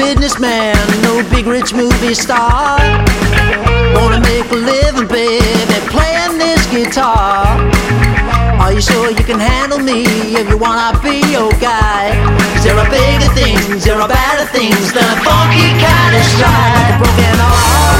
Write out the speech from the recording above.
businessman, no big rich movie star. Wanna make a living, baby, playing this guitar. Are you sure you can handle me if you wanna be your guy? 'Cause there are bigger things, there are better things than a funky kind of stride. Like a broken heart.